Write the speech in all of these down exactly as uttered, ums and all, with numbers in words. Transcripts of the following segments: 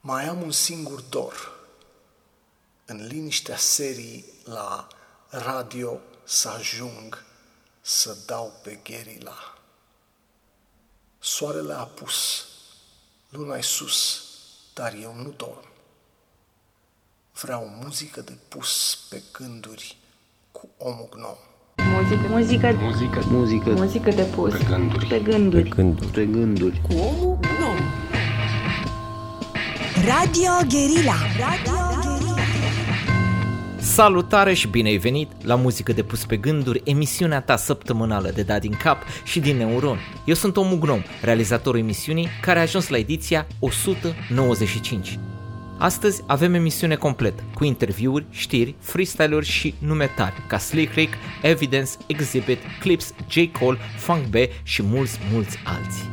Mai am un singur dor, în liniștea serii la radio să ajung să dau pe gherila. Soarele a apus, luna-i sus, dar eu nu dorm. Vreau muzică de pus pe gânduri cu omul gnom. Muzică, muzică, muzică, muzică, muzică de pus pe gânduri, pe gânduri, pe gânduri, pe gânduri. cu omul gnom. Radio Guerilla. Radio Guerilla. Salutare și bine ai venit la Muzică de pus pe gânduri, emisiunea ta săptămânală de dat din cap și din neuron. Eu sunt Omul Gnom, realizatorul emisiunii care a ajuns la ediția o sută nouăzeci și cinci. Astăzi avem emisiune completă, cu interviuri, știri, freestyle-uri și nume tari, ca Slick Rick, Evidence, Exhibit, Clips, J. Cole, Funk B și mulți, mulți alții.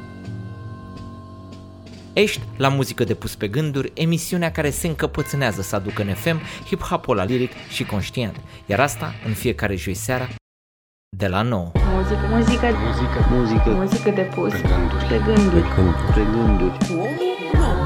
Ești la Muzică de pus pe gânduri, emisiunea care se încăpățânează să aducă în F M hip-hop-ul la liric și conștient, iar asta în fiecare joi seara de la nouă. Muzică, muzică, Muzică, muzică, muzică de pus pe gânduri, pe gânduri, pe gânduri, pe gânduri. cu omul gnom.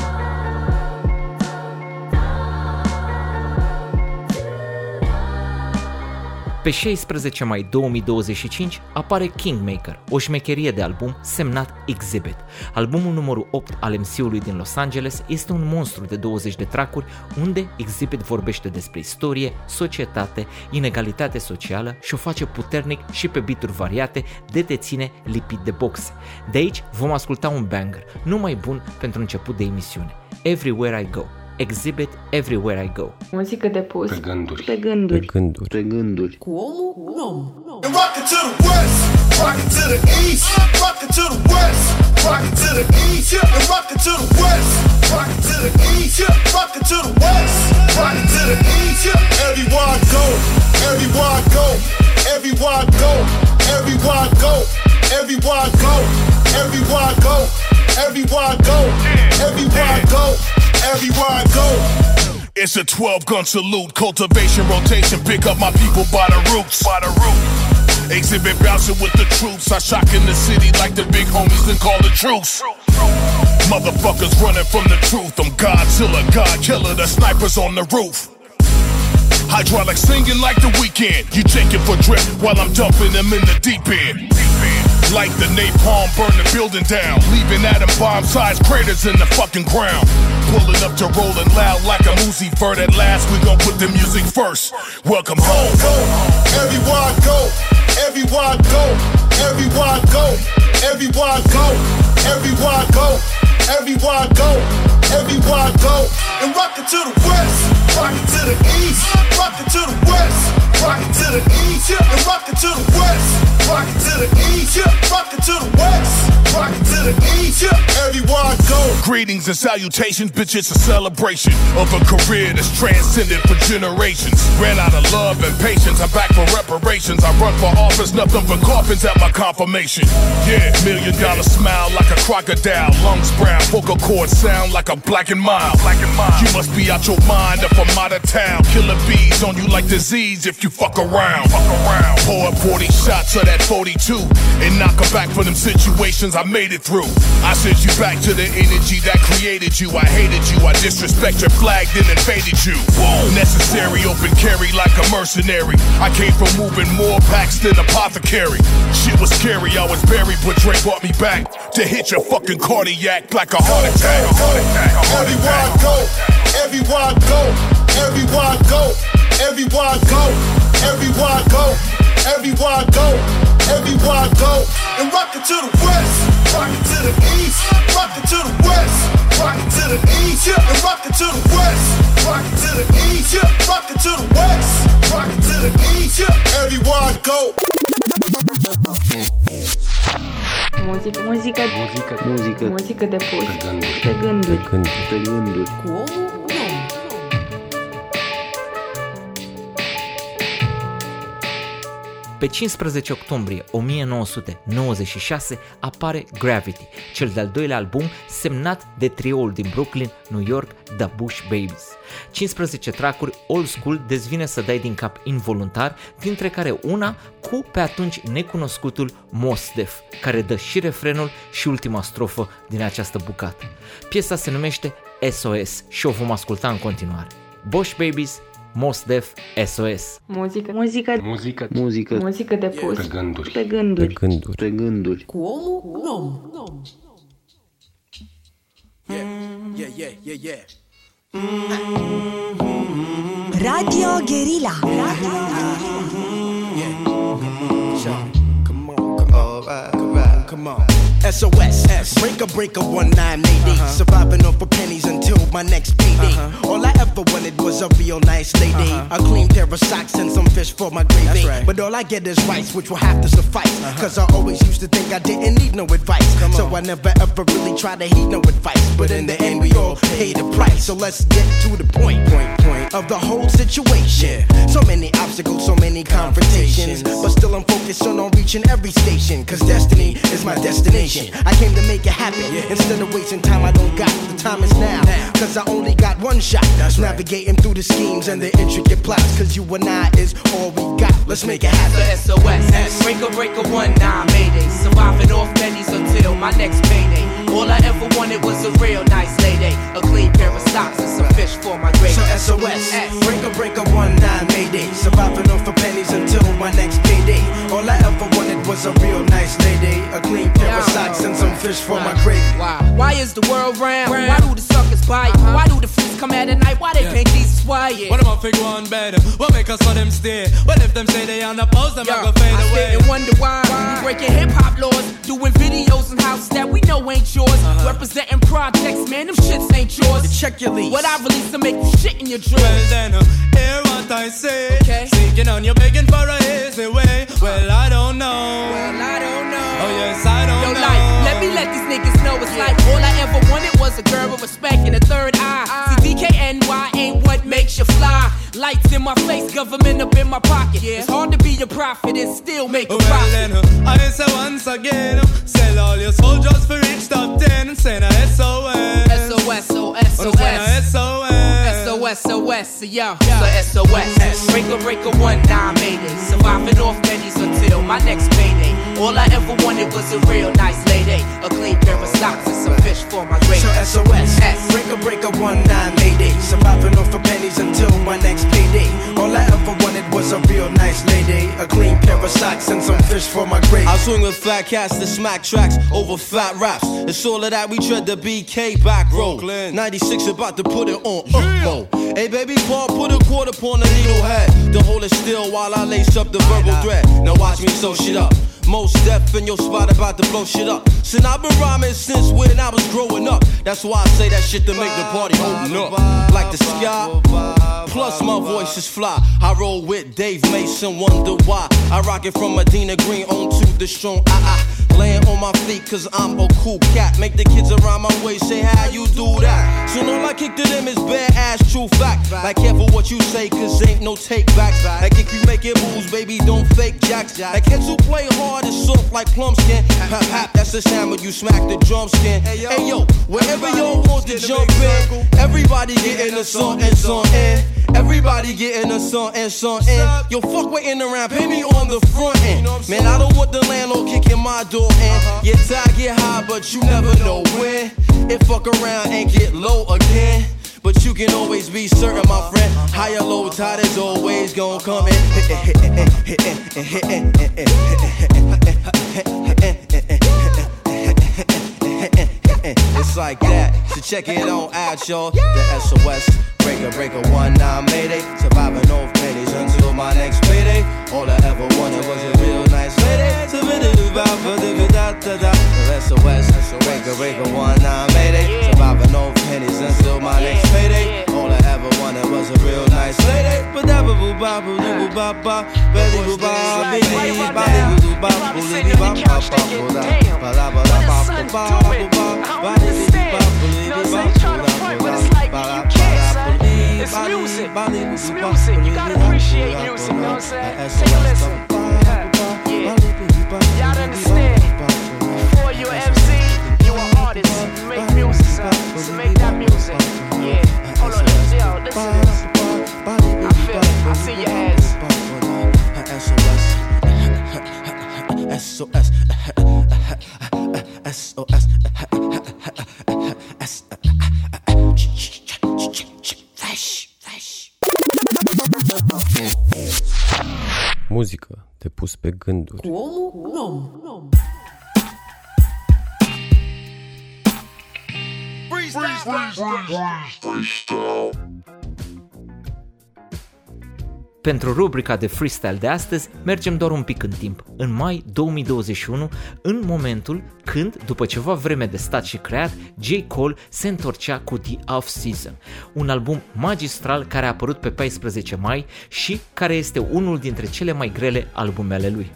Pe șaisprezece mai două mii douăzeci și cinci apare Kingmaker, o șmecherie de album semnat Exhibit. Albumul numărul opt al M C-ului din Los Angeles este un monstru de douăzeci de trackuri unde Exhibit vorbește despre istorie, societate, inegalitate socială și o face puternic și pe beat-uri variate de te ține lipit de boxe. De aici vom asculta un banger, numai bun pentru început de emisiune, Everywhere I Go. Exhibit Everywhere I Go. Muzică de pus Pe gânduri, pe gânduri, pe gânduri, pe gânduri. cu omul gnom. And rock it to the west, rock it to the east, rock it to the west, rock it to the east, yeah. And rock it to the west, rock it to the east, yeah. Rock it to the west, rock it to the east, yeah. Everywhere I go, everywhere I go, everywhere I go, everywhere I go, everywhere I go, everywhere I go, everywhere I go, everywhere I go, everywhere I go. It's a twelve gun salute, cultivation, rotation, pick up my people by the roots, by the roots. Exhibit bouncing with the troops, I shock in the city like the big homies and call the truce. Motherfuckers running from the truth, I'm Godzilla, God killer, the snipers on the roof. Hydraulic singing like the weekend, you taking for drip while I'm dumping them in the deep end. Like the napalm, burn the building down, leaving atom bomb-sized craters in the fucking ground. Pulling up to rolling loud like a Uzi Vert. At last, we gon' put the music first. Welcome home. Go, everywhere I go, everywhere I go, everywhere I go, everywhere I go, everywhere I go, everywhere I go, everywhere I go. And rock it to the west, rock it to the east, rock it to the west, rock it to the east, yeah. And rock it to the west, rock it to the east, yeah. Rock it to the west, rock it to the east, yeah. Everywhere I go. Greetings and salutations, bitch, it's a celebration of a career that's transcended for generations. Ran out of love and patience, I'm back for reparations. I run for office, nothing but coffins at my confirmation. Yeah, million dollar smile like a crocodile, lungs brown, vocal cords sound like a black and mild. Black and mild. You must be out your mind if I'm out of town. Killer bees on you like disease if you fuck around. Fuck around. Pour up forty shots of that forty-two and knock her back for them situations I made it through. I sent you back to the energy that created you. I hated you, I disrespect your flag, then invaded you. Whoa. Necessary, open carry like a mercenary. I came from moving more packs than apothecary. Shit was scary, I was buried, but Dre brought me back to hit your fucking cardiac like a heart attack. A heart attack. A heart everywhere attack. I go, everywhere I go, everywhere I go, everywhere I go, everywhere I go, everywhere I go, everywhere I go. And rock it to the west, rock it to the east, rock it to the west, rock it to the east, yeah. And rock it to the west, rock it to the east, yeah. Rock it to the west, rock it to the east, yeah. Everywhere I go. Muzică, muzică, Muzică, muzică, muzică de pus pe gânduri, pe gânduri, pe gânduri, pe gânduri. cu omul gnom. Pe cincisprezece octombrie o mie nouă sute nouăzeci și șase apare Gravity, cel de-al doilea album semnat de trioul din Brooklyn, New York, The Bush Babies. cincisprezece trackuri old school dezvine să dai din cap involuntar, dintre care una cu pe atunci necunoscutul Mos Def, care dă și refrenul și ultima strofă din această bucată. Piesa se numește S O S și o vom asculta în continuare. Bosch Babies, Mos Def, S O S. Muzică, muzică, Muzică Muzică muzică de pus. pe gânduri. Pe gânduri. Gânduri. pe gânduri. Cu omul om. Yeah, yeah, yeah, yeah. Radio Guerilla. Radio Come on, come on, come on, come on. S O S, breaker, breaker, one nine eighty. Uh-huh. Surviving off of pennies until my next payday. Uh-huh. All I ever wanted was a real nice lady, uh-huh. a clean pair of socks and some fish for my gravy. Right. But all I get is rice, which will have to suffice. Uh-huh. Cause I always used to think I didn't need no advice. So I never ever really tried to heed no advice. But in the end, we all pay the price. So let's get to the point, point, point of the whole situation. So many obstacles, so many confrontations. But still I'm focused on, on reaching every station. Cause destiny is my destination. I came to make it happen. Yeah. Instead of wasting time I don't got, the time is now. now. Cause I only got one shot. That's navigating right. through the schemes and the intricate plots. Cause you and I is all we got. Let's make it happen. S O S, breaker, breaker, one nine mayday. Surviving off pennies until my next payday. All I ever wanted was a real nice lady, a clean pair of socks and some fish for my gravy. So S O S, breaker, breaker, one nine mayday. Surviving off of pennies until my next payday. All I ever wanted was a real nice lady, a clean pair of socks and some fish for my gravy. Why? Why is the world round? Why do the suckers bite? Uh-huh. Why do the freaks come at night? Why they yeah. paint Jesus white? Yeah. What am I figure one better? What make us for them stay? What if them say they on the post, them I go fade I away? I and wonder why. why we breaking hip hop laws, doing videos in houses that we know ain't yours. Uh-huh. Representing projects, man, them shits ain't yours. To check your lease. What I release to make you shit in your drawers. Well then, uh, hear what I say. Okay. Seeking on you begging for a easy way. Well I don't know. Well I don't know. Oh yes I don't Yo, know. Like, let me let these niggas know it's yeah. like all I ever wanted was a girl with respect and a third eye. Uh, See, D K N Y ain't what makes you fly. Lights in my face, government up in my pocket. Yeah. It's hard to be a prophet and still make a well, profit. Then, uh, I say once again, uh, sell all your soldiers for reach top ten and send a S O S. S O S, O S, O S. S O S. S O S, O S, yo. So S O S, breaker, breaker, one nine mayday. Surviving off pennies until my next payday. All I ever wanted was a real nice lady, a clean pair of socks and some fish for my gravy. So S O S, breaker, breaker, one nine mayday. Surviving off of pennies until my next payday. All I ever wanted was a real nice lady, a clean pair of socks and some fish for my gravy. I swing with fat cats to smack tracks over fat raps. It's all of that we tread the B K back road. ninety-six about to put it on up mode. Hey baby, Paul, put a quarter upon the needle head. To hold it still while I lace up the verbal thread. Now watch me sew shit up. Most deaf in your spot about to blow shit up. Since I've been rhyming since when I was growing up. That's why I say that shit to make the party open up. Like the sky, plus my voice is fly. I roll with Dave Mason, wonder why. I rock it from Medina Green on to the strong I I. Laying on my feet cause I'm a cool cat. Make the kids around my way say how you do that. So all I kick to them is bare ass true fact. Like careful what you say cause ain't no take backs. Like if you making moves baby don't fake jacks. Like kids who play hard is soft like plum skin. Hap hap that's the sound when you smack the drum skin. Hey yo, wherever y'all want to jump in, everybody getting a song and song in. Everybody getting a song and song in. Yo fuck waiting around, pay me on the front end. Man I don't want the landlord kicking my door in. Your tie get high but you never know when. It fuck around and get low again. But you can always be certain, my friend. High or low tide is always gonna come in. It's like that, so check it on out, y'all. The S O S, breaker, breaker, one nine mayday. Surviving off pennies until my next payday. All I ever wanted was a real nice lady. The S O S, breaker, breaker, one nine mayday. Surviving off pennies until my next payday. All I ever wanted was a real nice lady. But that boo boo ba boo boo ba ba, baby boo ba baby ba boo ba boo baby ba ba ba ba ba ba ba ba ba ba. It's music, it's music, you gotta appreciate music, you know what I'm saying? Take a listen, yeah, y'all understand, before you an M C, you an artist, you make music, son, so make that music, yeah, hold on, yo, listen to this, I feel it, I see your hands. S O S, S O S, S O S, Muzică de pus pe gânduri. Cu omul nom. Pentru rubrica de freestyle de astăzi, mergem doar un pic în timp, în mai două mii douăzeci și unu, în momentul când, după ceva vreme de stat și creat, J. Cole se întorcea cu The Off Season, un album magistral care a apărut pe paisprezece mai și care este unul dintre cele mai grele albumele lui.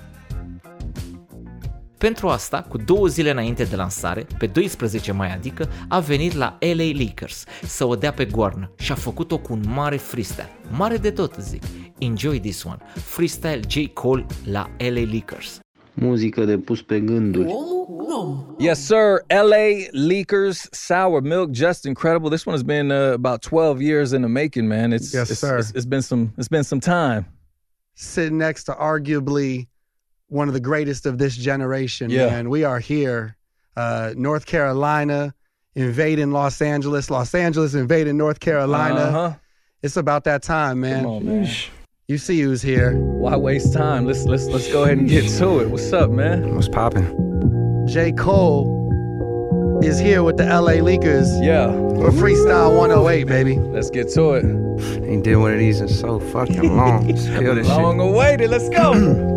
Pentru asta, cu două zile înainte de lansare, pe doisprezece mai adică, a venit la L A Lakers să o dea pe goarnă și a făcut-o cu un mare freestyle. Mare de tot, zic. Enjoy this one. Freestyle J. Cole la L A Lakers. Muzică de pus pe gânduri. Yes, sir. L A Lakers Sour Milk, just incredible. This one has been uh, about twelve years in the making, man. It's, yes, it's, sir. It's, it's been some. It's been some time. Sitting next to arguably one of the greatest of this generation, yeah. man. We are here, uh, North Carolina, invading Los Angeles. Los Angeles invading North Carolina. Uh-huh. It's about that time, man. Come on, man. You see who's here. Why waste time? Let's let's let's go ahead and get to it. What's up, man? What's poppin'? J. Cole is here with the L A Lakers. Yeah. For Freestyle one oh eight, baby. Let's get to it. Ain't did one of these in so fucking long. Let's feel this long shit. awaited. Let's go.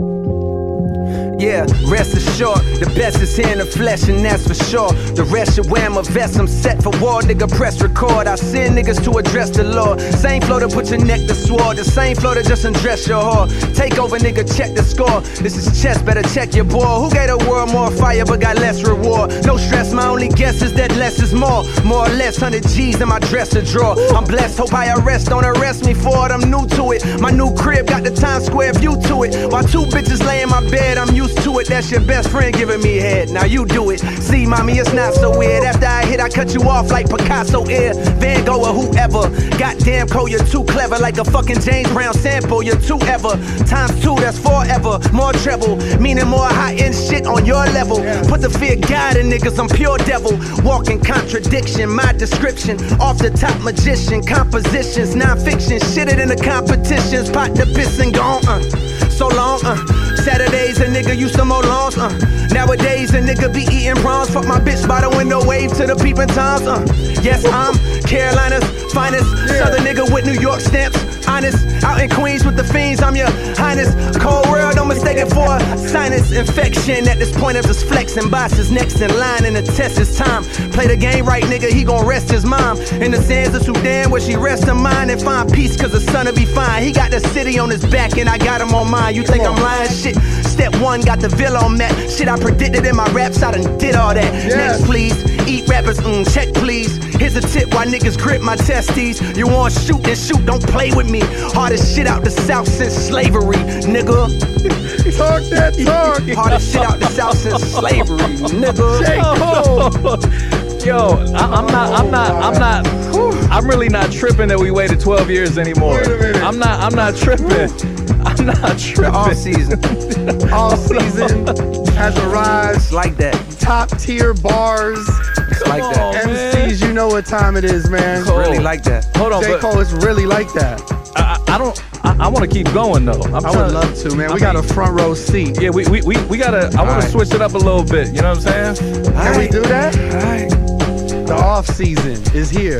Yeah, rest assured, the best is here in the flesh, and that's for sure. The rest should wear my vest, I'm set for war, nigga, press record. I send niggas to address the Lord. Same flow to put your neck to sword, the same flow to just undress your whore. Take over, nigga, check the score. This is chess, better check your boy. Who gave the world more fire but got less reward? No stress, my only guess is that less is more. More or less, one hundred G's in my dresser drawer. I'm blessed, hope I arrest, don't arrest me for it, I'm new to it. My new crib got the Times Square view to it. While two bitches lay in my bed, I'm used to it. That's your best friend giving me head, now you do it. See, mommy, it's not so weird. After I hit, I cut you off like Picasso ear, Van Gogh or whoever. Goddamn, Cole, you're too clever, like a fucking James Brown sample. You're too ever, times two, that's forever. More treble, meaning more high-end shit on your level. Put the fear God in niggas, I'm pure devil. Walking contradiction, my description. Off the top magician, compositions, non-fiction. Shit it in the competitions, pot the piss and gone, uh. So long, uh. Saturdays a nigga used to mow lawns, uh. Nowadays a nigga be eating prawns. Fuck my bitch by the window, wave to the peeping toms, uh. Yes, I'm Carolina's finest, yeah. Southern nigga with New York stamps. Honest, out in Queens with the fiends, I'm your highness. Cold world, don't mistake it for a sinus infection. At this point I'm just flexing, boss is next in line and the test is time. Play the game right, nigga, he gon' rest his mom in the sands of Sudan where she rests her mind and find peace cause the son'll be fine. He got the city on his back and I got him on mine. You think I'm lying? Shit, step one, got the Ville on that. Shit I predicted in my raps, I done did all that. Yes. Next please, eat rappers, mm, check please. Here's a tip why niggas grip my testes. You want shoot and shoot, don't play with me. Hardest shit out the South since slavery, nigga. Talk that talk. Hardest shit out the South since slavery, nigga. Oh. Yo, I, I'm not, I'm not, I'm not, I'm really not tripping that we waited twelve years anymore. Wait a minute. I'm not, I'm not tripping. I'm not tripping. All season. All season has arrived. Like that. Top tier bars. It's like on, that. M Cs, man. You know what time it is, man. Cole. Really like that. Hold on, J. but Cole, it's really like that. I, I don't. I, I want to keep going though. I'm I would love to, man. I we mean, got a front row seat. Yeah, we we we, we gotta. I want right. to switch it up a little bit. You know what I'm saying? Can right. we do that? All right. The off season is here.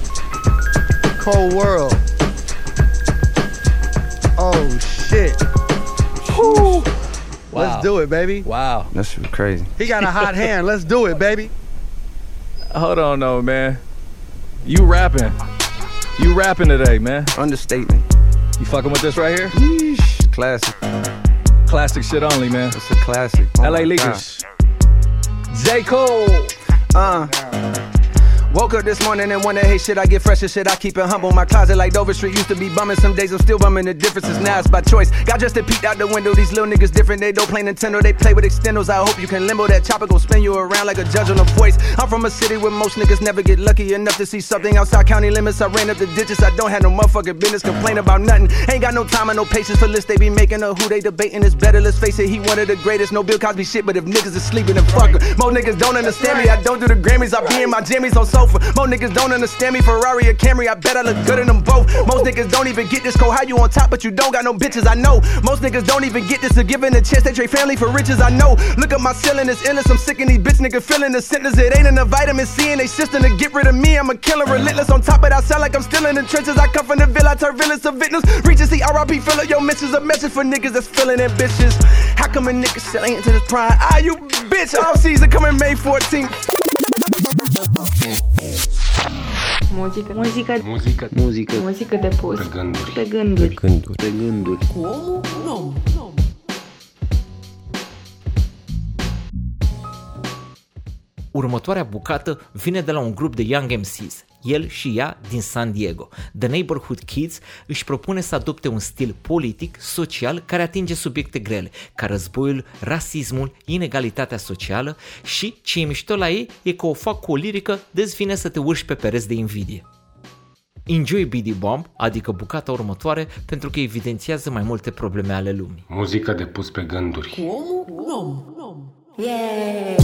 Cold world. Oh shit. Whew. Wow. Let's do it, baby. Wow. That's crazy. He got a hot hand. Let's do it, baby. Hold on, though, man. You rapping. You rapping today, man. Understatement. You fucking with this right here? Yeesh. Classic. Classic shit only, man. It's a classic. Oh L A Lakers. J. Cole. Uh. Woke up this morning and wonder, hey shit, I get fresh as shit, I keep it humble. My closet like Dover Street used to be bumming. Some days I'm still bumming, the difference is now it's by choice. Got just to peek out the window, these little niggas different. They don't play Nintendo, they play with extendos. I hope you can limbo that chopper, gon' spin you around like a judge on a voice. I'm from a city where most niggas never get lucky enough to see something outside county limits. I ran up the ditches, I don't have no motherfucking business, complain about nothing. Ain't got no time and no patience for lists they be making or who they debating is better. Let's face it, he one of the greatest, no Bill Cosby shit, but if niggas is sleeping, then fuck 'em. Most niggas don't understand me, I don't do the Grammys, I be in my jammies on sofa. Most niggas don't understand me, Ferrari or Camry, I bet I look good in them both. Most niggas don't even get this cold, how you on top but you don't got no bitches, I know. Most niggas don't even get this, to giving a chance, they trade family for riches, I know. Look at my ceiling, it's endless, I'm sick of these bitch niggas feeling the sentence. It ain't in the vitamin C in they system to get rid of me, I'm a killer, relentless. On top of that, I sound like I'm still in the trenches, I come from the villa, I turn villains to victims. Reaches the R I P filler, yo, missions a message for niggas that's feeling ambitious. How come a nigga still ain't into this pride? Ah, you bitch, all season coming May fourteenth. Muzică, muzică, Muzică, muzică muzică de pus pe gânduri, pe gânduri. pe gânduri, pe gânduri. Cu omul om. Următoarea bucată vine de la un grup de Young M Cs, el și ea din San Diego. The Neighborhood Kids își propune să adopte un stil politic, social, care atinge subiecte grele, ca războiul, rasismul, inegalitatea socială și ce e mișto la ei e că o fac cu o lirică de-ți vine să te urci pe pereți de invidie. Enjoy B D Bomb, adică bucata următoare, pentru că evidențiază mai multe probleme ale lumii. Muzică de pus pe gânduri. Cu omul om. Yeah.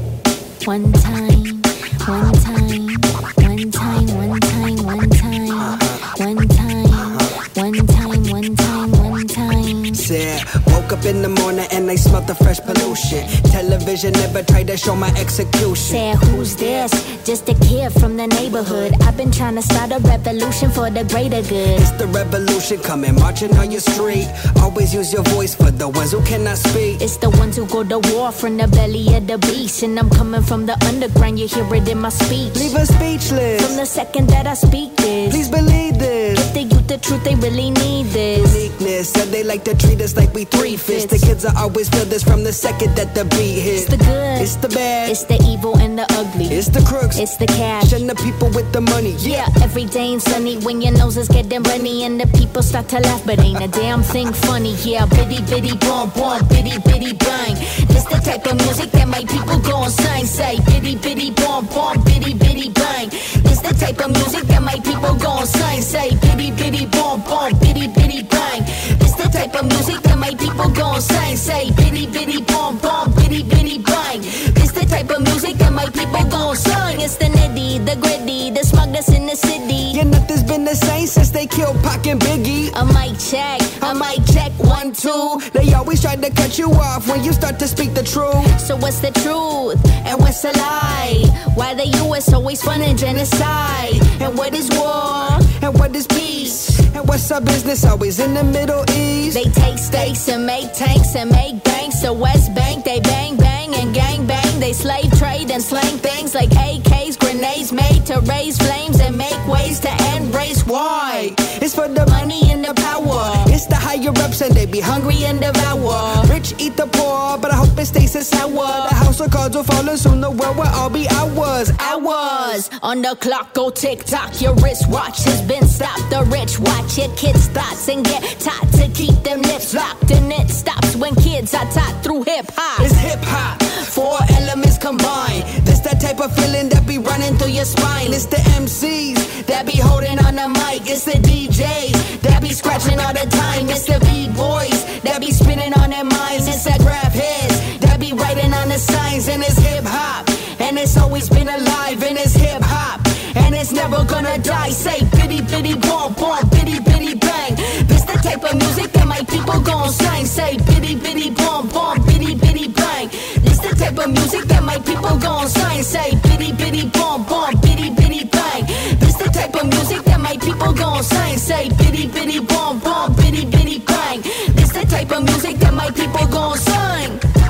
One time, one time, one time, one time, one time, one time, one time, one time, one time. Said, woke up in the morning and I smelled the fresh pollution. Television never tried to show my execution. Said, who's this? Just a kid from the neighborhood. I've been trying to start a revolution for the greater good. It's the revolution coming, marching on your street. Always use your voice for the ones who cannot speak. It's the ones who go to war from the belly of the beast. And I'm coming from the underground, you hear it in my speech. Leave us speechless. From the second that I speak this, please believe this. Give the youth the truth, they really need this. Uniqueness, said they like to treat us like we three fifths. The kids I always feel this from the second that the beat hits. It's the good, it's the bad, it's the evil and the ugly. It's the crooks, it's the cash, and the people with the money. Yeah, every day ain't sunny when your nose is getting runny and the people start to laugh, but ain't a damn thing funny. Yeah, bitty bitty boom boom, bitty bitty bang. This the type of music that my people gon' sing. Say bitty bitty boom boom, bitty bitty bang. This the type of music that my people gon' sing. Say bitty bitty boom boom, bitty bitty bang. This the type of music that my people gon' sing. Say bitty bitty boom boom, bitty bitty bang. This the type of music that my people gon' sing. It's the nitty, the gritty, the smug that's in the city. Yeah, nothing's been the same since they killed Pac and Biggie. A mic check, a mic check, one, two. They always try to cut you off when you start to speak the truth. So what's the truth and what's the lie? Why the U S always funding genocide? And what is war? And what is peace? And what's our business always in the Middle East? They take stakes and make tanks and make banks. So West Bank, they bang bang and gang bang. They slave trade and slang things like A Ks, grenades made to raise flames and make ways to end race. Why? It's for the money and the power. It's the higher ups and they be hungry and devour. Rich eat the poor, but I hope it stays sour. The house of cards will fall and soon the world will all be ours. Hours on the clock, go tick tock. Your wristwatch has been stopped. The rich watch your kids' thoughts and get taught to keep them lips locked. And it stops when kids are taught through hip hop. It's hip hop, four elements combined. This that type of feeling that be running through your spine. It's the M Cs that be holding on the mic. It's the D Js that be scratching all the time. It's the B-boys that be spinning on their minds. It's the graph heads that be writing on the signs. And it's hip hop, and it's always been alive. And it's hip hop, and it's never gonna die. Say bitty bitty boom boom, bitty bitty bang. This the type of music that my people gon' sing. Say bitty bitty boom boom, bitty bitty bang. This the type of music that my people gon' sing. Say bitty bitty boom boom, bitty bitty bang. This the type of music that my people gon' sing. Say bitty bitty boom boom, bitty bitty bang. This the type of music that my people gon' sing.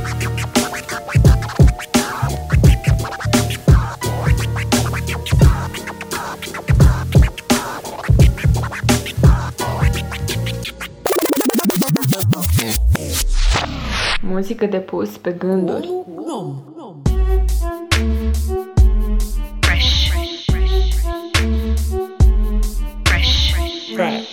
Muzică de pus pe gânduri. Fresh. Fresh.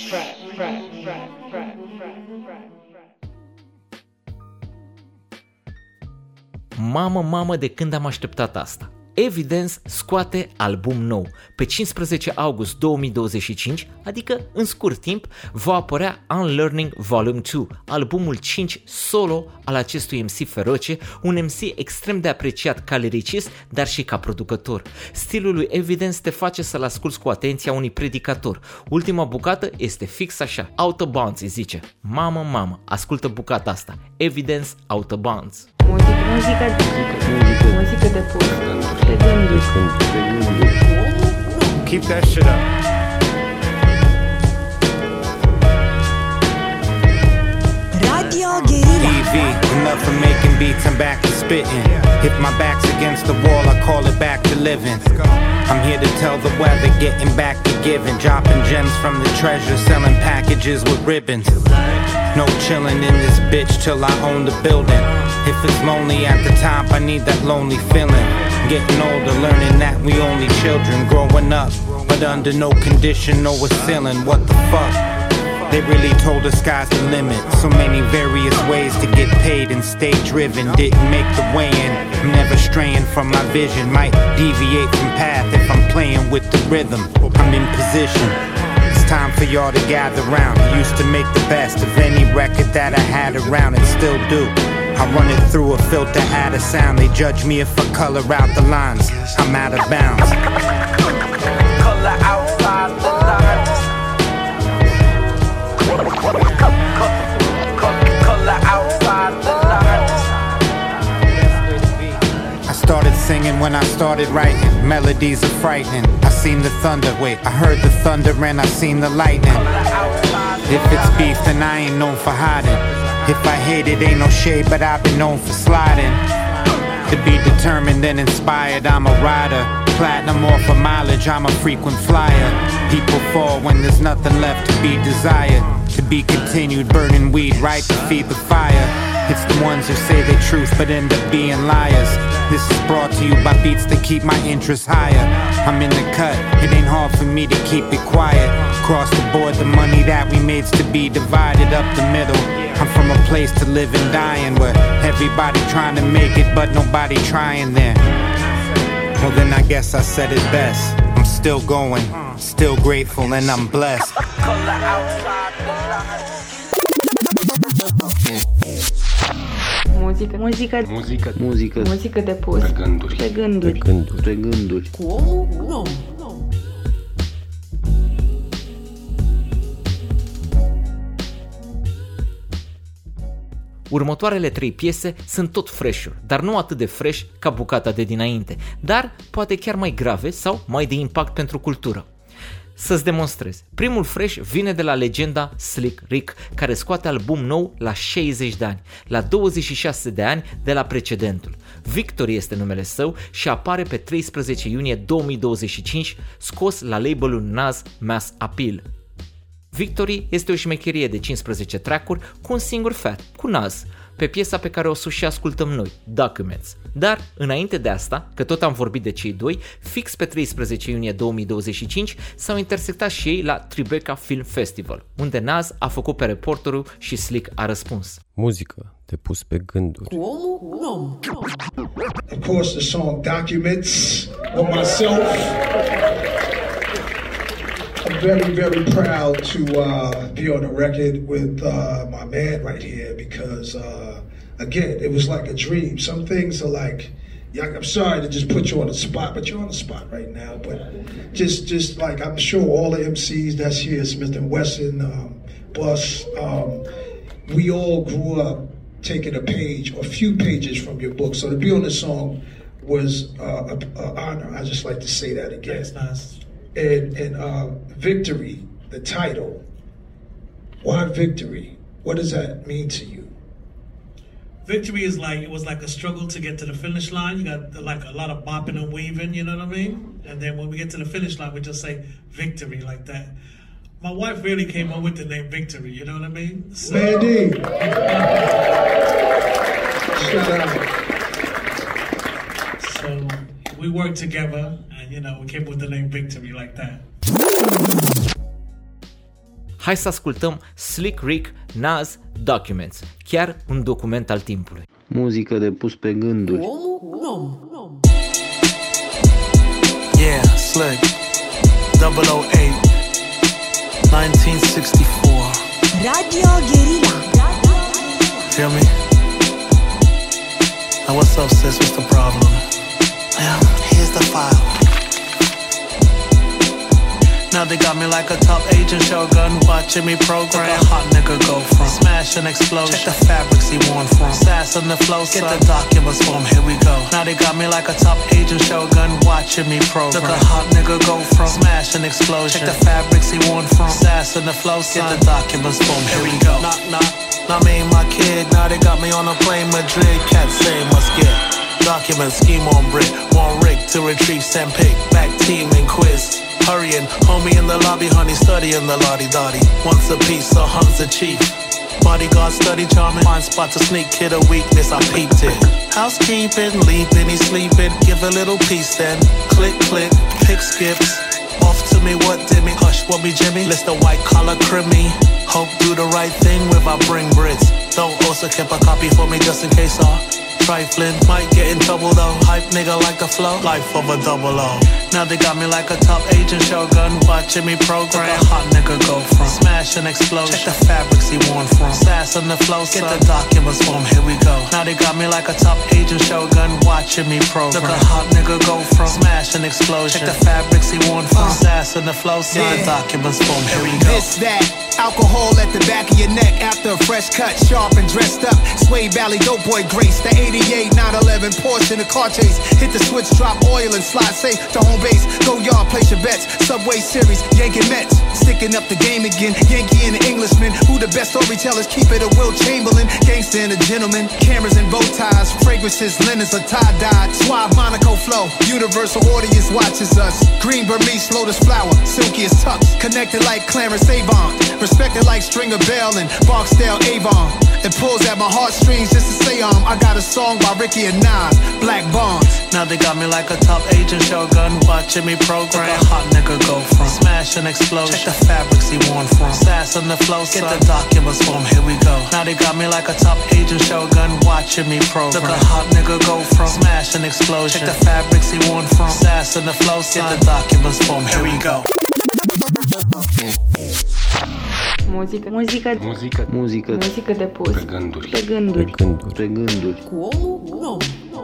Mamă, mamă, de când am așteptat asta. Evidence scoate album nou. Pe cincisprezece august două mii douăzeci și cinci, adică în scurt timp, va apărea Unlearning Volume doi, albumul cinci solo al acestui M C feroce, un M C extrem de apreciat ca lyricist, dar și ca producător. Stilul lui Evidence te face să-l asculți cu atenția unui predicator. Ultima bucată este fix așa, Out of Bounds îi zice. Mamă, mamă, ascultă bucata asta. Evidence, Out of Bounds. Muzică, muzică, muzică, muzică de pus pe gânduri. Keep that shit up. Radio Guerilla. E V, enough for making beats, I'm back to spitting. If my back's against the wall, I call it back to living. I'm here to tell the weather, getting back to giving. Dropping gems from the treasure, selling packages with ribbons. No chilling in this bitch till I own the building. If it's lonely at the top, I need that lonely feeling. Getting older, learning that we only children. Growing up, but under no condition, no ceiling. What the fuck? They really told us sky's the limit. So many various ways to get paid and stay driven. Didn't make the weigh-in. I'm never straying from my vision. Might deviate from path if I'm playing with the rhythm. I'm in position. It's time for y'all to gather round. I used to make the best of any record that I had around and still do. I run it through a filter, add a sound. They judge me if I color out the lines. I'm out of bounds. Color outside the lines. Color outside the lines. I started singing when I started writing. Melodies are frightening. I seen the thunder, wait, I heard the thunder and I seen the lightning. If it's beef, then I ain't known for hiding. If I hate it, ain't no shade, but I've been known for sliding. To be determined and inspired, I'm a rider. Platinum or for mileage, I'm a frequent flyer. People fall when there's nothing left to be desired. To be continued, burning weed right to feed the fire. It's the ones who say the truth but end up being liars. This is brought to you by beats that keep my interest higher. I'm in the cut, it ain't hard for me to keep it quiet. Across the board, the money that we made's to be divided up the middle. I'm from a place to live and die in where everybody trying to make it but nobody trying there. Well then I guess I said it best. I'm still going, still grateful and I'm blessed. Muzică, muzică, Muzică, muzică, muzică de pus pe gânduri, pe gânduri. pe gânduri, pe gânduri. Cu omul un om. Următoarele trei piese sunt tot fresh-uri, dar nu atât de fresh ca bucata de dinainte, dar poate chiar mai grave sau mai de impact pentru cultură. Să-ți demonstrez. Primul fresh vine de la legenda Slick Rick, care scoate album nou la șaizeci de ani, la douăzeci și șase de ani de la precedentul. Victory este numele său și apare pe treisprezece iunie două mii douăzeci și cinci, scos la labelul Nas Mass Appeal. Victory este o șmecherie de cincisprezece track-uri cu un singur fat, cu Nas, pe piesa pe care o să și ascultăm noi, Documents. Dar, înainte de asta, că tot am vorbit de cei doi, fix pe treisprezece iunie două mii douăzeci și cinci s-au intersectat și ei la Tribeca Film Festival, unde Nas a făcut pe reporterul și Slick a răspuns. Muzică de pus pe gânduri. Cu omul un om. Of course, the song Documents with myself. I'm very, very proud to uh, be on the record with uh, my man right here because, uh, again, it was like a dream. Some things are like, yeah, I'm sorry to just put you on the spot, but you're on the spot right now. But just, just like I'm sure all the M Cs that's here, Smith and Wesson, um, Bus, um, we all grew up taking a page or a few pages from your book. So to be on the song was uh, an honor. I just like to say that again. That's nice. And, and uh, Victory, the title, why Victory? What does that mean to you? Victory is like, it was like a struggle to get to the finish line. You got like a lot of bopping and weaving, you know what I mean? And then when we get to the finish line, we just say victory like that. My wife really came up with the name Victory, you know what I mean? So, Mandy! Shout out. So we worked together and, you know, we came up with the name Victory like that. Hai să ascultăm Slick Rick, Nas, Documents, chiar un document al timpului. Muzică de pus pe gânduri. Omul un om. slick. double oh eight, nineteen sixty-four. Radio Guerilla. Feel me? Now what's up, sis? What's the problem? Yeah, here's the file. Now they got me like a top agent Shogun, watching me program. Like a hot nigga go from smash and explosion. Check the fabrics he worn from. Sass on the flow, get the documents for him, here we go. Now they got me like a top agent Shogun, watching me program. Look a hot nigga go from smash and explosion. Check the fabrics he worn from. Sass on the flow, get the documents for him, here we go. Knock, knock, not me and my kid. Now they got me on a plane, Madrid. Cats say must get documents, scheme on brick. One rig to retrieve, send pick. Back team and quiz. Hurrying, homie in the lobby, honey studying the lottie-dotty. Once a piece, so hun's a chief. Bodyguard study charming, find spot to sneak, kid a weakness, I peeped it. Housekeeping, leaping, he sleeping, give a little piece then. Click, click, pick skips. Off to me, what did me? Hush, what me, Jimmy? List the white collar crimmy. Hope do the right thing with I bring Brits. Don't also keep a copy for me just in case I trifling, might get in trouble though. Hype nigga like the flow, life of a double O. Now they got me like a top agent Shogun, watching me program. Like a hot nigga go from smash and explosion. Check the fabrics he worn from. Sass on the flow, get the documents for him, here we go. Now they got me like a top agent Shogun, watching me program. Look a hot nigga go from smash and explosion. Check the fabrics he worn from. Sass on the flow, sign yeah. documents for him, here we go. This, that, alcohol at the back of your neck after a fresh cut, sharp and dressed up. Sway Valley dope boy grace, the eighty-eight nine eleven Porsche in the car chase. Hit the switch, drop oil and slide safe to home base. Go yard, place your bets. Subway series, Yankee Mets. Sticking up the game again. Yankee and the Englishman. Who the best storytellers? Keep it a Will Chamberlain. Gangster and a gentleman. Cameras and bow ties. Fragrances, linens are tie-dyed. Suave Monaco flow. Universal audience watches us. Green Burmese, lotus flower. Silky as tux. Connected like Clarence Avon. Respected like Stringer Bell and Barksdale Avon. It pulls at my heartstrings just to say um I got a song by Ricky and Nas, Black Bonds. Now they got me like a top agent Shogun, watching me program. Like a hot nigga go from smash and explosion. Check the fabrics he worn from. Sass on the flow, get the documents for him, here we go. Now they got me like a top agent Shogun, watching me program. Look a hot nigga go from smash and explosion. Check the fabrics he worn from. Sass on the flow, get the documents for him, here we go. Muzică. Muzică. Muzică. Muzică. Muzică de pus. Pe gânduri. Pe gânduri. Pe gânduri. Pe gânduri. Cu omul rom.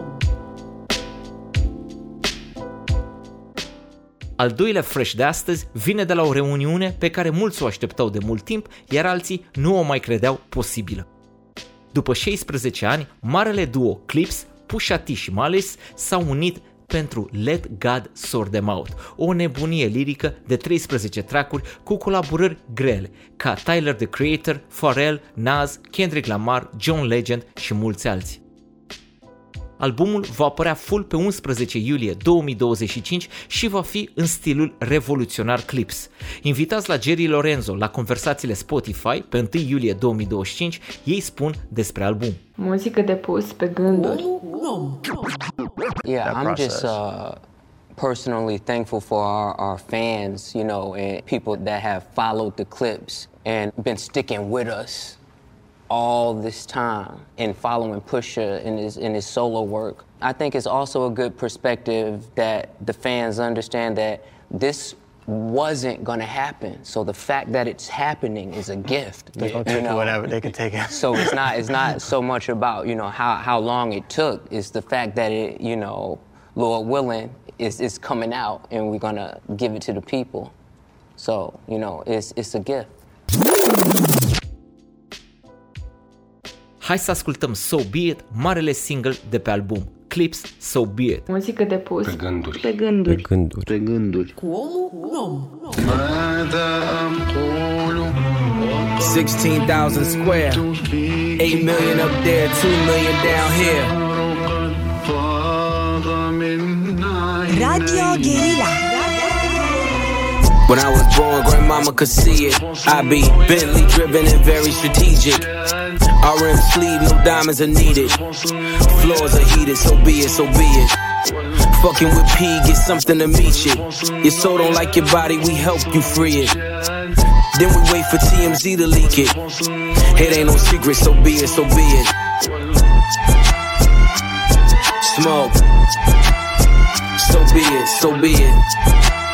Al doilea fresh de astăzi vine de la o reuniune pe care mulți o așteptau de mult timp, iar alții nu o mai credeau posibilă. După șaisprezece ani, marele duo Clipse, Pusha T și Malice s-au unit pentru Let God Sort Them Out, o nebunie lirică de treisprezece track-uri cu colaborări grele, ca Tyler, The Creator, Pharrell, Nas, Kendrick Lamar, John Legend și mulți alții. Albumul va apărea full pe unsprezece iulie două mii douăzeci și cinci și va fi în stilul revoluționar Clipse. Invitați la Jerry Lorenzo la conversațiile Spotify pe întâi iulie două mii douăzeci și cinci, ei spun despre album. Muzică de pus pe gânduri. Yeah, I'm just uh, personally thankful for our, our fans, you know, and people that have followed the Clipse and been sticking with us all this time and following Pusha in his in his solo work. I think it's also a good perspective that the fans understand that this wasn't going to happen. So the fact that it's happening is a gift. They're going to take whatever they can take it. So it's not it's not so much about, you know, how how long it took. It's the fact that it, you know, Lord willing, is is coming out and we're going to give it to the people. So, you know, it's it's a gift. Hai să ascultăm So Be It, marele single de pe album. Clipse, So Be It. Muzică de pus pe gânduri. Pe gânduri. Pe gânduri. Pe gânduri. Cu omul rom. sixteen thousand square, eight million up there, two million down here. Radio Guerilla. When I was born, grandmama could see it. I be Bentley driven and very strategic. R M sleeve, no diamonds are needed. Floors are heated, so be it, so be it. Fucking with P, get something to meet you. Your soul don't like your body, we help you free it. Then we wait for T M Z to leak it. It ain't no secret, so be it, so be it. Smoke. So be it, so be it.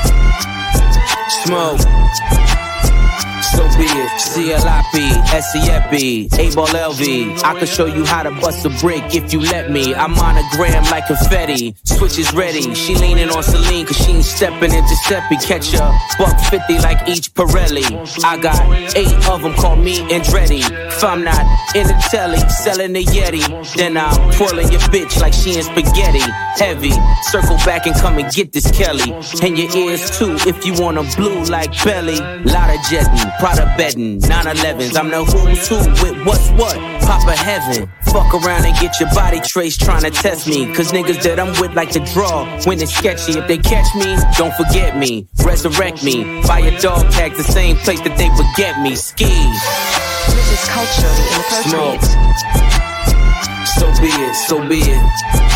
Smoke. So be it. C L I P, S C F B, A-Ball L V. I can show you how to bust a brick if you let me. I'm on a gram like confetti. Switch is ready. She leaning on Celine cause she ain't stepping in Giuseppe. Catch a buck fifty like each Pirelli. I got eight of them, call me Andretti. If I'm not in the telly, selling the Yeti, then I'm twirling your bitch like she in spaghetti. Heavy, circle back and come and get this Kelly. And your ears too if you want a blue like belly. Lot of jetting, Prada bedding, nine elevens. I'm the who's who with what's what. Papa heaven. Fuck around and get your body traced trying to test me. Cause niggas that I'm with like to draw when it's sketchy. If they catch me, don't forget me. Resurrect me. Fire dog tags the same place that they forget me. Ski. This is culture Smoke. So be it, so be it.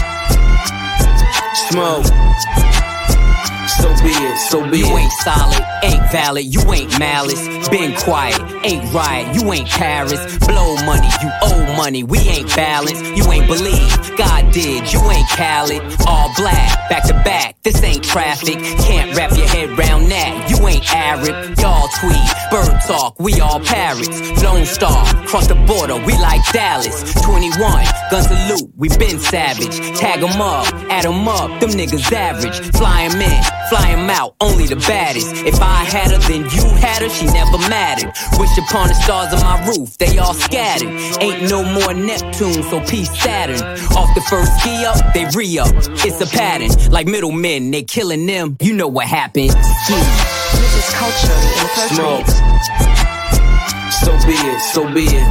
Smoke. So be it, so be it. You ain't solid, ain't valid, you ain't malice. Been quiet, ain't right, you ain't Paris. Blow money, you owe money, we ain't balanced. You ain't believe, God did, you ain't Khaled. All black, back to back, this ain't traffic. Can't wrap your head round that, you ain't Arab. Y'all tweet, bird talk, we all parrots. Lone Star, cross the border, we like Dallas. twenty-one, gun salute, we been savage. Tag 'em up, add 'em up, them niggas average. Fly 'em in, fly 'em out, only the baddest. If I had her, then you had her, she never mattered. Wish upon the stars on my roof, they all scattered. Ain't no more Neptune, so peace Saturn. Off the first ski up, they re-up. It's a pattern, like middlemen, they killing them. You know what happened. Ski. This is culture Smoke. So be it, so be it.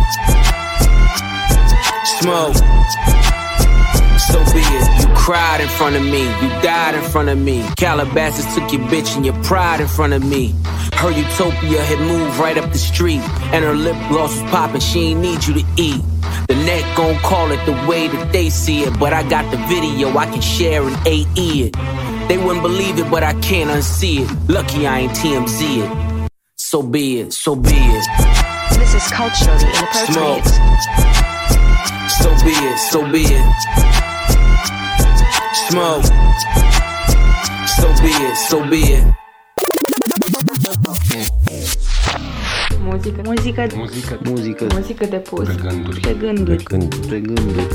Smoke. So be it. You cried in front of me, you died in front of me. Calabasas took your bitch and your pride in front of me. Her utopia had moved right up the street, and her lip gloss was popping, she ain't need you to eat. The net gon' call it the way that they see it, but I got the video, I can share an A E it. They wouldn't believe it, but I can't unsee it. Lucky I ain't T M Z it. So be it, so be it. This is culturally inappropriate. Smoke. So be it, so be it. Smoke. So be it, so be it. Muzică, muzică, Muzică, muzică, muzică de pus. de gânduri, De gânduri. de gânduri, de gânduri.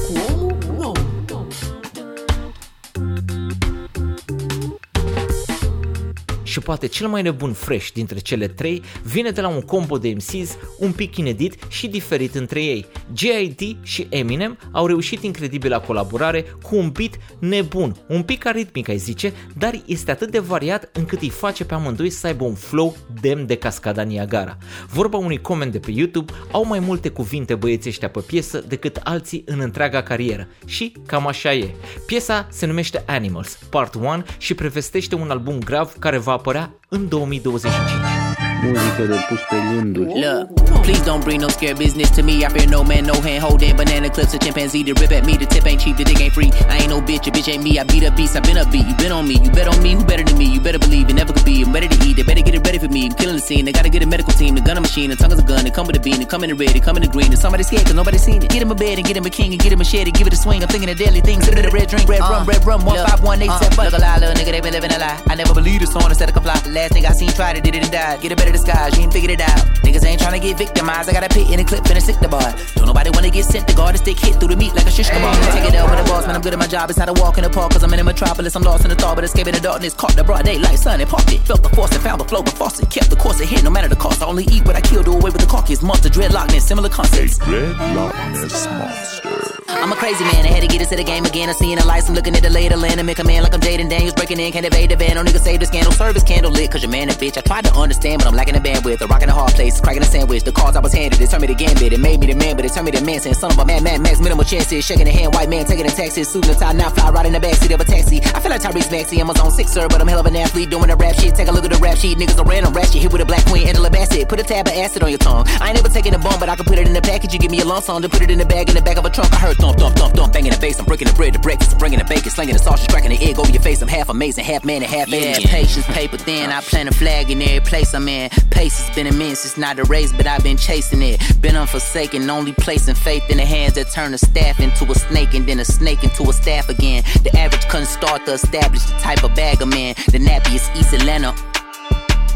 Și poate cel mai nebun fresh dintre cele trei vine de la un combo de M Cs un pic inedit și diferit între ei. J I D și Eminem au reușit incredibila colaborare cu un beat nebun, un pic aritmic ai zice, dar este atât de variat încât îi face pe amândoi să aibă un flow demn de Cascada Niagara. Vorba unui coment de pe YouTube, au mai multe cuvinte băieții ăștia pe piesă decât alții în întreaga carieră și cam așa e. Piesa se numește Animals, Part unu și prevestește un album grav care va apărea în două mii douăzeci și cinci. Muzică de pus pe gânduri. Look, please don't bring no scare business to me. I fear no man, no hand holding banana clips, a chimpanzee to rip at me. The tip ain't cheap, the dick ain't free. I ain't no bitch, a bitch ain't me. I beat up beast, I been up beat. You been on me, you bet on me. Who better than me? You better believe it never could be. I'm ready to eat, they better get it ready for me. I'm killing the scene, they gotta get a medical team. The gun a machine, the tongue is a gun. They come with a bean, they come in the red, they come in the green. And somebody scared cause nobody's seen it. Get him a bed and get him a king and get him a shed and give it a swing. I'm thinking of deadly things. Sit in the red drink, red rum, red rum. One five one eight seven. Look a lie, little nigga, they been living a lie. I never believed this song instead of comply. The last thing I seen tried it, did it and died. Get a better disguise, you ain't figured it out. Niggas ain't tryna get victimized. I got a pit in a clip and a sick the bar. Don't nobody wanna get sent to guard. A stick hit through the meat like a shish kebab. Take it out with a boss, man. I'm good at my job. It's not a walk in the park, cause I'm in a metropolis. I'm lost in the thought, but escaping the darkness. Caught the broad daylight, sun and parked it. Felt the force and found the flow, but faucet. Kept the course ahead, no matter the cost. I only eat what I kill, do away with the carcass. Monster, dreadlockness, similar concepts. Dreadlockness monster. I'm a crazy man, I had to get into the game again. I'm seeing the lights, I'm looking at the lay of the land and make a man like I'm Jaden Daniels breaking in, can't evade the van. No niggas save the scandal, service candle lit, cause your man a bitch. I tried to understand, but I'm lacking the bandwidth. A rock in a hard place, cracking a sandwich. The cards I was handed, it turned me to gambit. It made me the man, but it turned me to man. Saying son of a man, man, max, minimal chances. Shaking the hand, white man, taking the taxes. Suit and tie, now fly right in the backseat of a taxi. I feel like Tyrese Maxey, I'm a zone six, sir, but I'm hell of an athlete doing the rap shit. Take a look at the rap sheet, niggas are random rap shit. Hit with a black queen, Angela Bassett. Put a tab of acid on your tongue. I ain't never taking a bum, but I can put it in the package. You give me a lump song to put it in the bag in the back of a trunk. I heard thump, thump, thump, thump, banging the bass. I'm breaking the bread to breakfast. I'm bringing the bacon, slinging the sausage, cracking the egg over your face. I'm half amazing, half man and half alien. Yeah, patience, paper thin. I plant a flag in every place I'm in. Pace has been immense. It's not a race, but I've been chasing it. Been unforsaken, only placing faith in the hands that turn a staff into a snake and then a snake into a staff again. The average couldn't start to establish the type of bag I'm in. The nappy is East Atlanta.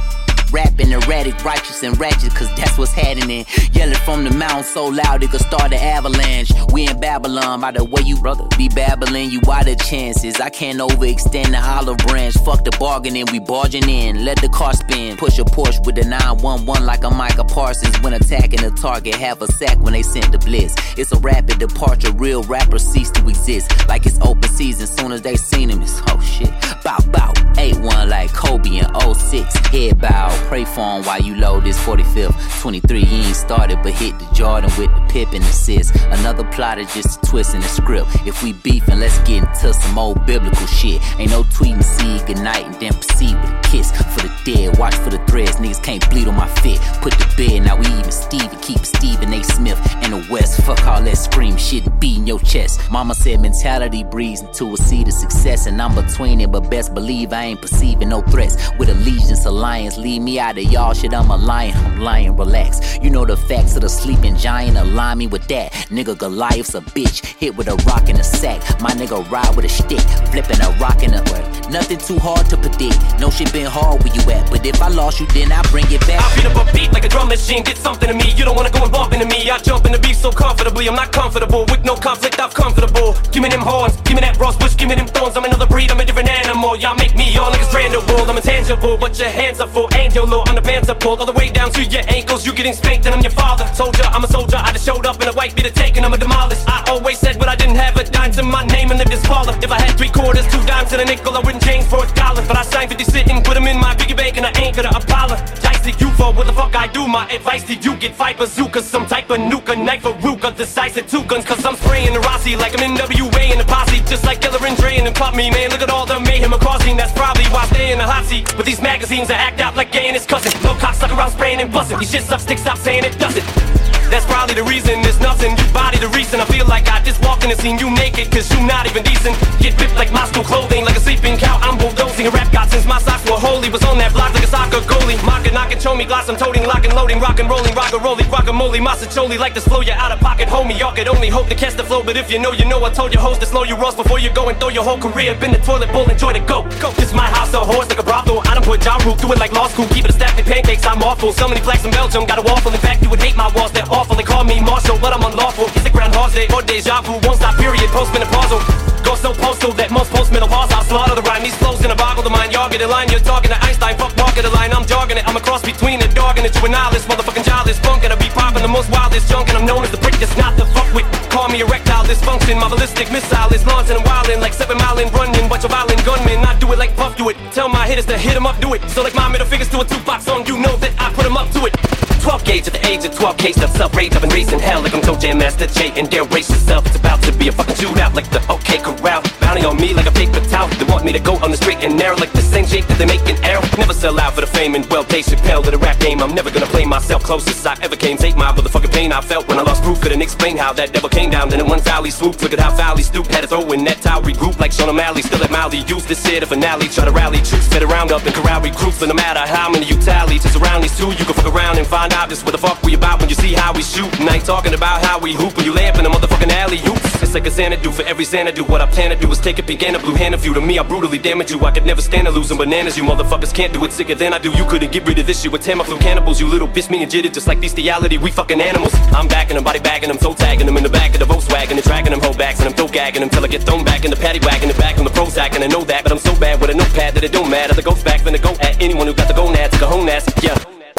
rapping erratic, righteous and ratchet, cause that's what's happening. Yelling from the mountain so loud it could start an avalanche. We in Babylon, by the way you brother be babbling, you out of chances. I can't overextend the olive branch. Fuck the bargaining, we barging in. Let the car spin, push a Porsche with a nine one one like a Micah Parsons. When attacking the target, have a sack when they sent the blitz. It's a rapid departure, real rappers cease to exist. Like it's open season, soon as they seen him, it's oh shit. Bow bow, eight one like Kobe in oh six. Head bow, pray for him while you load this forty-fifth. twenty-three, he ain't started, but hit the Jordan with the pip and assist. Another plotter just a twist in the script. If we beefing, let's get into some old biblical shit. Ain't no tweeting, see goodnight and then proceed with a kiss. For the dead, watch for the threads, niggas can't bleed on my fit. Put the bed, now we even Steven, keep Stephen A. Smith in the West. Fuck all that scream shit and beating your chest. Mama said mentality breeds into a seed of success, and I'm between it, but best believe I ain't perceiving no threats. With allegiance alliance, leave me out of y'all shit, I'm a lion, I'm lying, relax. You know the facts of the sleeping giant, align me with that. Nigga Goliath's a bitch, hit with a rock in a sack. My nigga ride with a stick, flipping a rock in a way. Nothing too hard to predict, no shit been hard where you at, but if I lost you then I bring it back. I beat up a beat like a drum machine, did something to me. You don't wanna go and bump into me, I jump in the beat so comfortably. I'm not comfortable with no conflict, I'm comfortable. Give me them horns, give me that rose bush, give me them thorns. I'm another breed, I'm a different animal. Y'all make me all like a strand of wool. I'm intangible, but your hands are full. Angel low on the pants are pulled all the way down to your ankles. You getting spanked and I'm your father. Soldier, I'm a soldier, I just showed up in a white beater taking, I'm a demolish. I always said but I didn't have a dime to my name and lived this baller. If I had three quarters, two dimes and a nickel, I wouldn't change for a dollar. But I signed fifty sitting, put them in my piggy bank and I ain't gonna apologize to you for what the fuck I do. My advice to you, get five bazookas, some type of nuke, a knife, a ruka, decisive two guns, cause I'm spraying the Rossi like I'm in W A in the posse. Just like Killer and Dre and pop me, man, look at all the mayhem I'm causing. That's probably why I stay in the hot seat with these magazines that act out like gay and his cousin. No cocksucker around spraying and busting. These shit suck, stick, stop saying it doesn't. That's probably the reason there's nothing. You body the reason I feel like I just walked in and seen you naked, cause you not even decent. Get whipped like Moscow clothing, like a sleeping cow. I'm bulldozing a rap god since my socks were holy. Was on that block like a soccer goalie. Mocking, knocking, show me glass, I'm toting, locking, loading, rockin', rolling, rockin', rolling, guacamole, massacholi. Like this flow, you out of pocket, homie. Y'all could only hope to catch the flow, but if you know, you know. I told your host to slow your rolls before you go and throw your whole career up in the toilet bowl. Enjoy the go, go. This my house, a horse like a brothel. I done put Ja Rule, do it like law school. Keep it a stack of pancakes, I'm awful. So many flags in Belgium, got a waffle. In fact, you would hate my walls, they're awful. They call me Marshall, but I'm unlawful. It's a Groundhog Day or deja vu. Won't stop, period, postmenopausal. Go so postal that most postmenopause I'll slaughter the rhyme. These flows in a boggle the mind. Y'all get a line, you're talking to Einstein. Fuck walking the line, I'm jogging it. I'm a cross between a dog and a juvenilist. Motherfucking childish funk, and I be popping the most wildest junk. And I'm known as the prick that's not the fuck with. Call me erectile dysfunction. My ballistic missile is launching and wildin' like seven mile in running. Bunch of violent gunmen, I do it like Puff do it. Tell my hitters to hit 'em up, do it. So like my middle fingers to a two-box song, you know that I put 'em up to it. twelve gauge at the age of twelve K, stuff self-rage. I've been raising hell like I'm Toe Jam Master J. And dare race yourself, it's about to be a fucking shootout like the OK Corral. Bounty on me like a paper towel. They want me to go on the straight and narrow like the same shape that they make an arrow. Never sell out for the fame and well, Dave Chappelle to the rap game. I'm never gonna play myself closest I ever came. Take my motherfucking pain I felt when I lost proof. Couldn't explain how that devil came down. Then in one foul he swooped. Look at how foul he stooped. Had to throw in that towel, regroup like Sean O'Malley. Still at Mally, used this shit a finale. Try to rally troops, fit around up and corral recruits. But no matter how many you tally, just around these two, you can fuck around and find out just what the fuck we about when you see how we shoot. And I ain't talking about how we hoop when you lay up in the motherfucking alley hoops. It's like a Xanadu for every Xanadu. What I plan to do is take a pink and a blue hand of you. To me, I brutally damage you. I could never stand to losing bananas. You motherfuckers can't do it sicker than I do. You couldn't get rid of this shit with Tamiflu cannibals. You little bitch, me and jitted just like bestiality. We fucking animals. I'm backing them, body bagging them, toe tagging them in the back of the Volkswagen and tracking them whole backs and I'm throat gagging them till I get thrown back in the paddy wagon and back on the Prozac. And I know that, but I'm so bad with a notepad that it don't matter. The ghost back finna go at anyone who got the gonads, the cojones, yeah.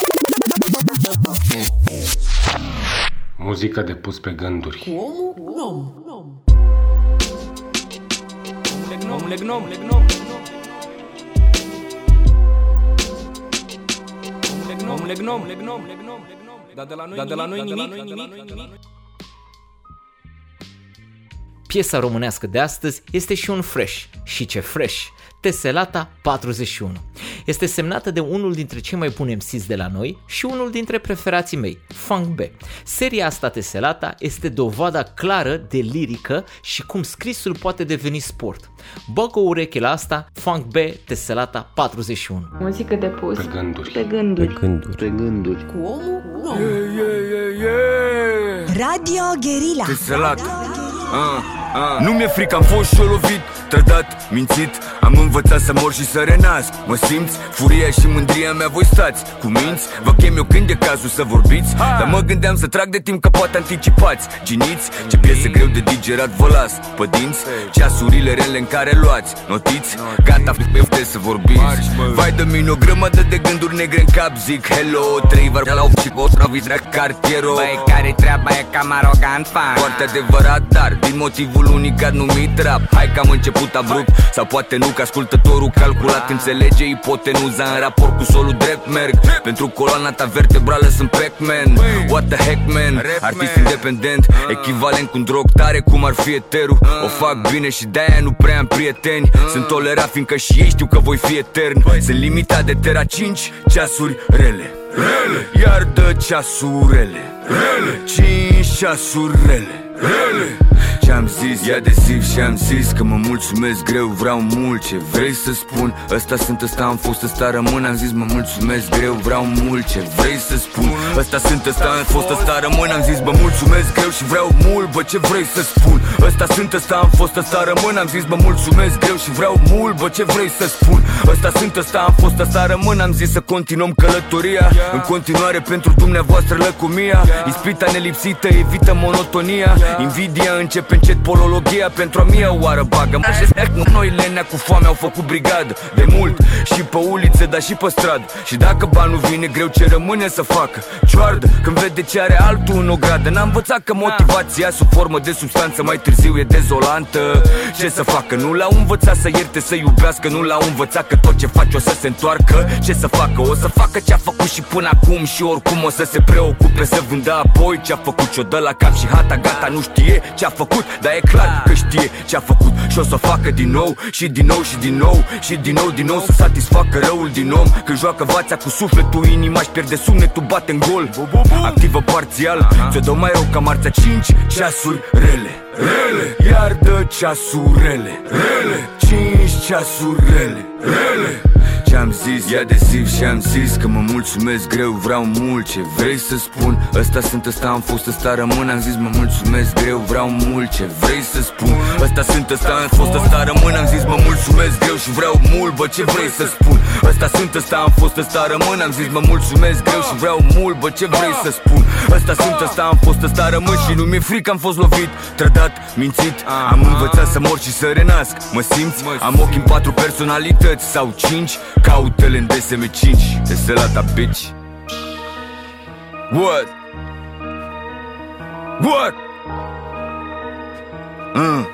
Muzică de pus pe gânduri. Cu omul gnom. Omule gnom, omule gnom. Omule gnom, omule gnom. Dar de la noi, dar de la noi nimic. Piesa românească de astăzi este și un fresh. Și ce fresh! Tesselata patruzeci și unu. Este semnată de unul dintre cei mai buni M Cs de la noi și unul dintre preferații mei, Funk B. Seria asta Tesselata este dovada clară de lirică și cum scrisul poate deveni sport. Bagă o ureche la asta, Funk B, Tesselata patruzeci și unu. Muzică de pus pe gânduri. Pe gânduri. Pe gânduri. Pe gânduri. Cu omul gnom. Yeah, yeah, yeah, yeah. Radio Guerilla. Tesselata. Ah, ah. Nu mi-e frică, am fost și-o lovit, trădat, mințit, Am învățat să mor și să renasc. Mă simți? Furia și mândria mea, voi stați cu minți? Vă chem eu când e cazul să vorbiți. Dar mă gândeam să trag de timp că poate anticipați. Giniți? Ce piese greu de digerat vă las pe dinți. Ceasurile rele în care luați notiți. Gata, f***te să vorbiți. Vai de mine o grămadă de gânduri negre în cap. Zic hello, trei var la opt și o traviți la cartierul. Băi, care treaba e cam arogant fan. Foarte adevărat, dar din motivul unicat numit rap. Hai că am început abrupt, sau poate nu, că ascultătorul calculat înțelege ipotenuza în raport cu solul drept merg. Pentru coloana ta vertebrală sunt Pac-Man. What the heck, man? Artist independent, echivalent cu un drog tare cum ar fi eterul. O fac bine și de-aia nu prea am prieteni. Sunt tolerat fiindcă și ei știu că voi fi etern. Sunt limitat de Terra cinci ceasuri rele, rele. Iar dă ceasurele, rele. cinci ceasuri rele, rele. Ce-am zis, e adesiv și am zis că mă mulțumesc greu, vreau mult. Ce vrei să spun? Ăsta sunt, ăsta am fost, ăsta rămân. Am zis mă mulțumesc greu, vreau mult. Ce vrei să spun? Ăsta sunt, ăsta am fost, ăsta rămân. Am zis mă mulțumesc greu și vreau mult. Bă, ce vrei să spun? Ăsta sunt, ăsta am fost, ăsta rămân. Am zis mă mulțumesc greu și vreau mult. Bă, ce vrei să spun? Ăsta sunt, ăsta am fost, ăsta rămân. Am zis să continuăm călătoria în continuare pentru dumneavoastră lăcomia. Ispita nelipsită evită monotonia. Invidia începe încet polologia pentru a mia oară bagă. Noi lenea cu foame au făcut brigadă de mult și pe ulițe, dar și pe stradă. Și dacă banul vine greu, ce rămâne să facă? Cioardă când vede ce are altul în ogradă. N-am învățat că motivația sub formă de substanță mai târziu e dezolantă. Ce să facă? Nu l-au învățat să ierte, să iubească. Nu l-au învățat că tot ce faci o să se întoarcă. Ce să facă? O să facă ce-a făcut și până acum. Și oricum o să se preocupe să vândă apoi ce-a făcut. Și-o dă la cap și hata gata, nu știe ce-a făcut, dar e clar că știe ce-a făcut. Și o să o facă din nou și din nou și din nou și din nou, din nou, să satisfacă răul din om. Când joacă vața cu sufletul, inima își pierde sunetul, bate în gol. Activă parțial, ți-o dă mai rău ca marțea. Cinci ceasuri rele, rele. Iar dă ceasurele, rele. Cinci ceasuri rele, rele. Ce-am zis, e adesiv și am zis că mă mulțumesc greu, vreau mult. Ce vrei să spun? Ăsta sunt, ăsta am fost, ăsta rămân. Am zis mă mulțumesc greu, vreau mult. Ce vrei să spun? Ăsta sunt, ăsta am fost, ăsta rămân. Am zis mă mulțumesc greu și vreau mult. Bă, ce vrei să spun? Ăsta sunt, ăsta am fost, ăsta rămân. Am zis mă mulțumesc greu și vreau mult. Bă, ce vrei să spun? Ăsta sunt, ăsta am fost, ăsta rămân. Și nu mi-e frică, am fost lovit, trădat, mințit. Am învățat să mor și să renasc. Mă simți? Am ochi în patru personalități sau cinci. Cautele în D S M cinci. Deselata, bitch. What? What? Mm.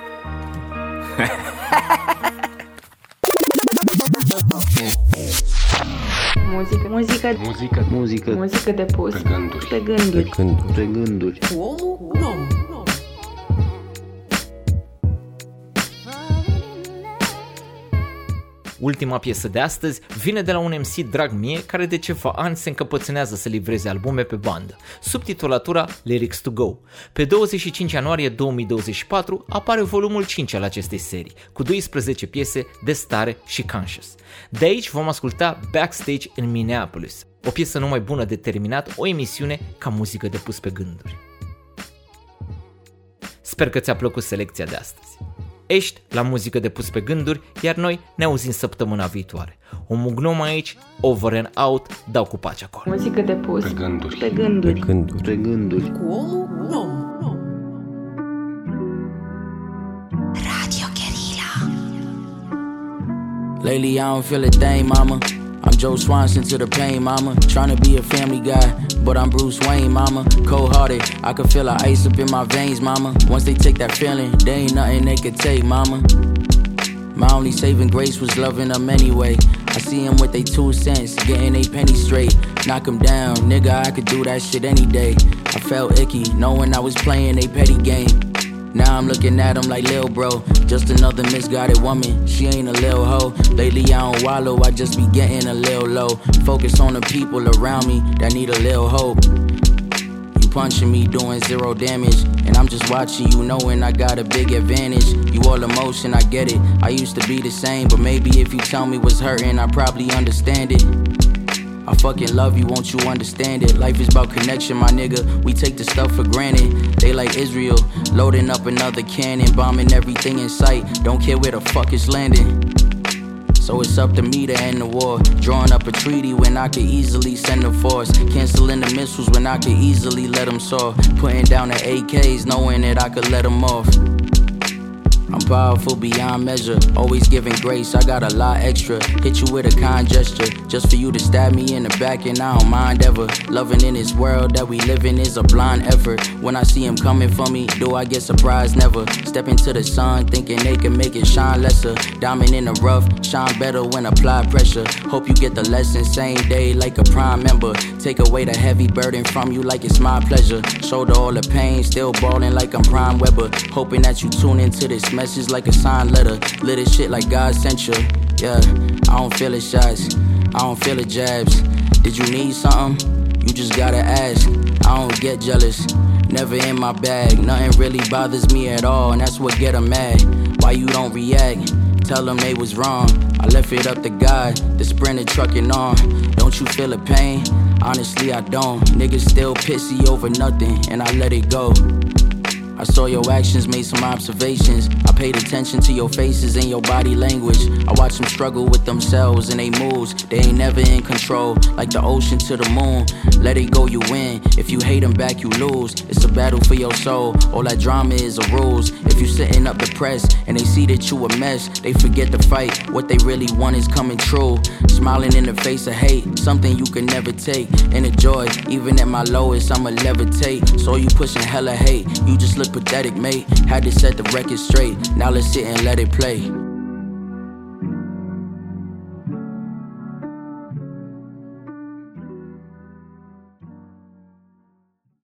Muzică, muzică, muzică, muzică, muzică de pus pe gânduri, pe gânduri, pe gânduri, pe gânduri. Ultima piesă de astăzi vine de la un M C drag mie care de ceva ani se încăpățânează să livreze albume pe bandă, sub titulatura Lyrics to Go. Pe douăzeci și cinci ianuarie două mii douăzeci și patru apare volumul cinci al acestei serii, cu doisprezece piese de stare și conscious. De aici vom asculta Backstage in Minneapolis, o piesă numai bună de terminat o emisiune ca muzică de pus pe gânduri. Sper că ți-a plăcut selecția de astăzi. Ești la muzică de pus pe gânduri, iar noi ne auzim săptămâna viitoare. Un mugnom aici, over and out, dau cu pace acolo. Muzică de pus pe gânduri, pe gânduri, pe gânduri, pe gânduri. Cu omul gnom. Radio Guerilla. Lately I don't feel a thing, mama. I'm Joe Swanson to the pain, mama. Tryna be a family guy, but I'm Bruce Wayne, mama. Cold-hearted, I can feel the ice up in my veins, mama. Once they take that feeling, there ain't nothing they could take, mama. My only saving grace was loving them anyway. I see them with they two cents, getting they penny straight. Knock them down, nigga, I could do that shit any day. I felt icky, knowing I was playing a petty game. Now I'm looking at him like lil' bro, just another misguided woman, she ain't a lil' hoe. Lately I don't wallow, I just be getting a lil' low. Focus on the people around me that need a lil' hope. You punching me doing zero damage, and I'm just watching you knowing I got a big advantage. You all emotion, I get it, I used to be the same, but maybe if you tell me what's hurting, I probably understand it. I fucking love you, won't you understand it? Life is about connection, my nigga, we take the stuff for granted. They like Israel, loading up another cannon, bombing everything in sight. Don't care where the fuck it's landing. So it's up to me to end the war. Drawing up a treaty when I could easily send a force. Canceling the missiles when I could easily let them soar. Putting down the A Ks knowing that I could let them off. I'm powerful beyond measure, always giving grace, I got a lot extra. Hit you with a kind gesture, just for you to stab me in the back and I don't mind ever. Loving in this world that we live in is a blind effort. When I see him coming for me, do I get surprised? Never. Step into the sun, thinking they can make it shine lesser. Diamond in the rough, shine better when applied pressure. Hope you get the lesson same day like a prime member. Take away the heavy burden from you like it's my pleasure. Shoulder all the pain, still balling like I'm Prime Webber. Hoping that you tune into this message. Message like a signed letter, lit as shit like God sent you. Yeah, I don't feel the shots, I don't feel the jabs. Did you need something? You just gotta ask. I don't get jealous, never in my bag. Nothing really bothers me at all, and that's what get them mad. Why you don't react? Tell them they was wrong. I left it up to God, the sprinter trucking on. Don't you feel the pain? Honestly, I don't. Niggas still pissy over nothing, and I let it go. I saw your actions, made some observations. I paid attention to your faces and your body language. I watched them struggle with themselves and they moves. They ain't never in control, like the ocean to the moon. Let it go, you win. If you hate them back, you lose. It's a battle for your soul. All that drama is a rules. If you sitting up depressed and they see that you a mess, they forget to fight. What they really want is coming true. Smiling in the face of hate, something you can never take. And the joy, even at my lowest, I'ma levitate. So you pushing hella hate, you just look pathetic, mate. Had to set the record straight. Now let's sit and let it play.